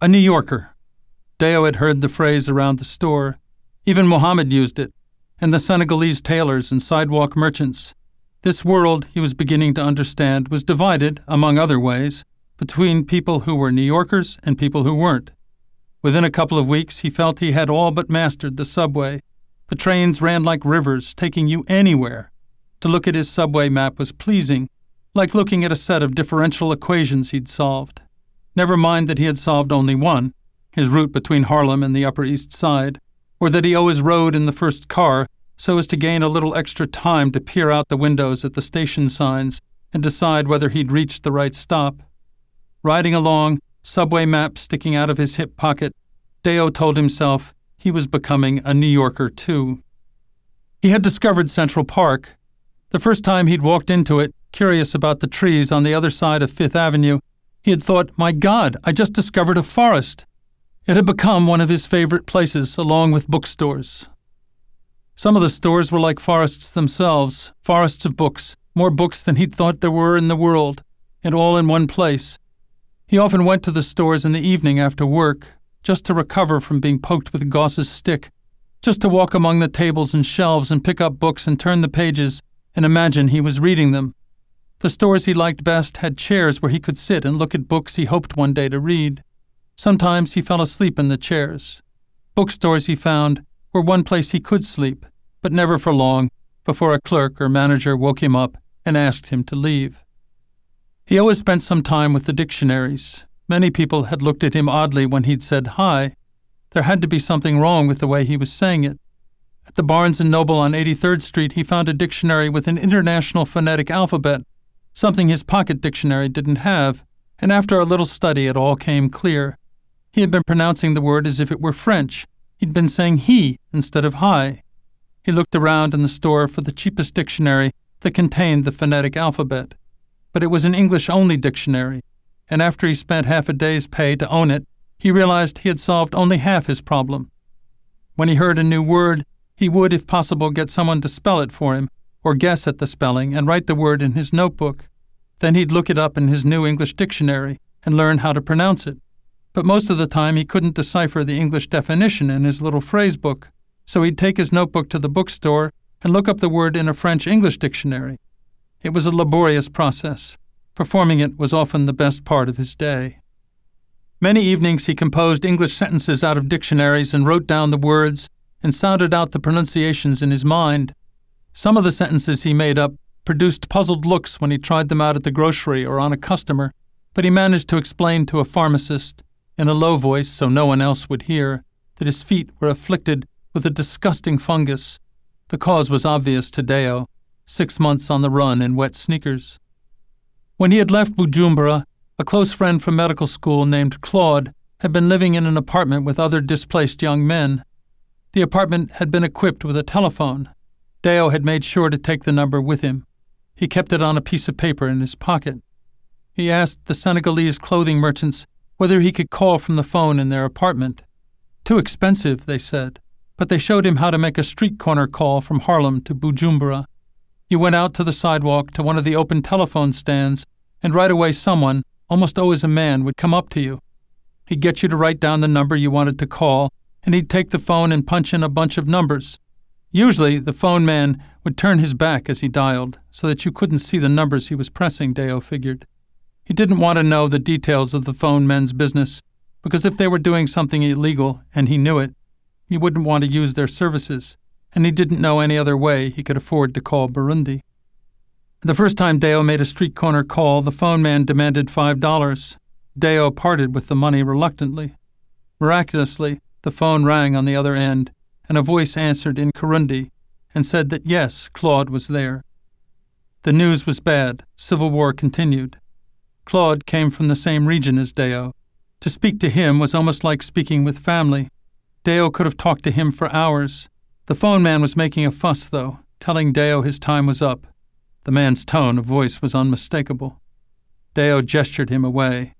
A New Yorker. Deo had heard the phrase around the store. Even Mohammed used it, and the Senegalese tailors and sidewalk merchants. This world, he was beginning to understand, was divided, among other ways, between people who were New Yorkers and people who weren't. Within a couple of weeks, he felt he had all but mastered the subway. The trains ran like rivers, taking you anywhere. To look at his subway map was pleasing, like looking at a set of differential equations he'd solved. Never mind that he had solved only one, his route between Harlem and the Upper East Side, or that he always rode in the first car so as to gain a little extra time to peer out the windows at the station signs and decide whether he'd reached the right stop. Riding along, subway map sticking out of his hip pocket, Deo told himself he was becoming a New Yorker too. He had discovered Central Park. The first time he'd walked into it, curious about the trees on the other side of Fifth Avenue, he had thought, "My God, I just discovered a forest." It had become one of his favorite places, along with bookstores. Some of the stores were like forests themselves, forests of books, more books than he'd thought there were in the world, and all in one place. He often went to the stores in the evening after work, just to recover from being poked with Goss's stick, just to walk among the tables and shelves and pick up books and turn the pages and imagine he was reading them. The stores he liked best had chairs where he could sit and look at books he hoped one day to read. Sometimes he fell asleep in the chairs. Bookstores, he found, were one place he could sleep, but never for long, before a clerk or manager woke him up and asked him to leave. He always spent some time with the dictionaries. Many people had looked at him oddly when he'd said hi. There had to be something wrong with the way he was saying it. At the Barnes & Noble on 83rd Street, he found a dictionary with an international phonetic alphabet, something his pocket dictionary didn't have, and after a little study it all came clear. He had been pronouncing the word as if it were French. He'd been saying he instead of hi. He looked around in the store for the cheapest dictionary that contained the phonetic alphabet. But it was an English-only dictionary, and after he spent half a day's pay to own it, he realized he had solved only half his problem. When he heard a new word, he would, if possible, get someone to spell it for him, or guess at the spelling and write the word in his notebook. Then he'd look it up in his new English dictionary and learn how to pronounce it. But most of the time he couldn't decipher the English definition in his little phrase book, so he'd take his notebook to the bookstore and look up the word in a French-English dictionary. It was a laborious process. Performing it was often the best part of his day. Many evenings he composed English sentences out of dictionaries and wrote down the words and sounded out the pronunciations in his mind. Some of the sentences he made up produced puzzled looks when he tried them out at the grocery or on a customer, but he managed to explain to a pharmacist, in a low voice so no one else would hear, that his feet were afflicted with a disgusting fungus. The cause was obvious to Deo, 6 months on the run in wet sneakers. When he had left Bujumbura, a close friend from medical school named Claude had been living in an apartment with other displaced young men. The apartment had been equipped with a telephone. Deo had made sure to take the number with him. He kept it on a piece of paper in his pocket. He asked the Senegalese clothing merchants whether he could call from the phone in their apartment. Too expensive, they said, but they showed him how to make a street corner call from Harlem to Bujumbura. You went out to the sidewalk to one of the open telephone stands, and right away someone, almost always a man, would come up to you. He'd get you to write down the number you wanted to call, and he'd take the phone and punch in a bunch of numbers. Usually, the phone man would turn his back as he dialed, so that you couldn't see the numbers he was pressing, Deo figured. He didn't want to know the details of the phone men's business, because if they were doing something illegal, and he knew it, he wouldn't want to use their services, and he didn't know any other way he could afford to call Burundi. The first time Deo made a street corner call, the phone man demanded $5. Deo parted with the money reluctantly. Miraculously, the phone rang on the other end, and a voice answered in Kirundi and said that yes, Claude was there. The news was bad. Civil war continued. Claude came from the same region as Deo. To speak to him was almost like speaking with family. Deo could have talked to him for hours. The phone man was making a fuss, though, telling Deo his time was up. The man's tone of voice was unmistakable. Deo gestured him away.